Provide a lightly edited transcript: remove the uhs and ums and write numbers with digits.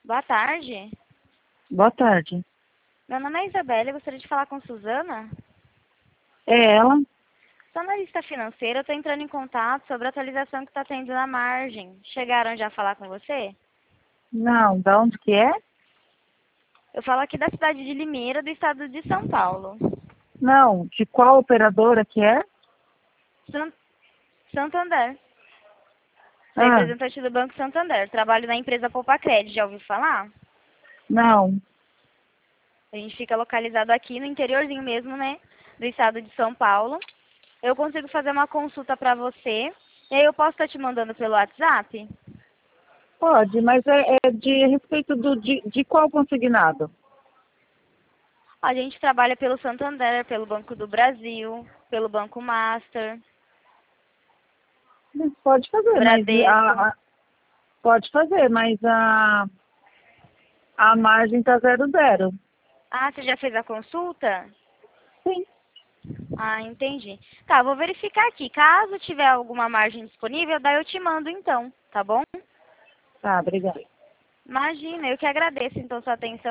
Boa tarde. Boa tarde. Meu nome é Isabela e gostaria de falar com Suzana. É ela? Sou analista financeira, eu estou entrando em contato sobre a atualização que está tendo na margem. Chegaram já a falar com você? Não, da onde que é? Eu falo aqui da cidade de Limeira, do estado de São Paulo. Não, de qual operadora que é? San- Santander. Sou Ah, representante do Banco Santander. Trabalho na empresa Poupa Crédito, já ouviu falar? não. A gente fica localizado aqui no interiorzinho mesmo, né? Do estado de São Paulo. Eu consigo fazer uma consulta para você. E aí eu posso estar te mandando pelo WhatsApp? Pode, mas é de respeito de qual consignado? A gente trabalha pelo Santander, pelo Banco do Brasil, pelo Banco Master, Pode fazer, mas Bradesco. pode fazer, mas a margem tá 0,0. Ah, você já fez a consulta? Sim. Ah, entendi. Tá, vou verificar aqui. Caso tiver alguma margem disponível, daí eu te mando então, tá bom? Tá, obrigada. Imagina, eu que agradeço então sua atenção.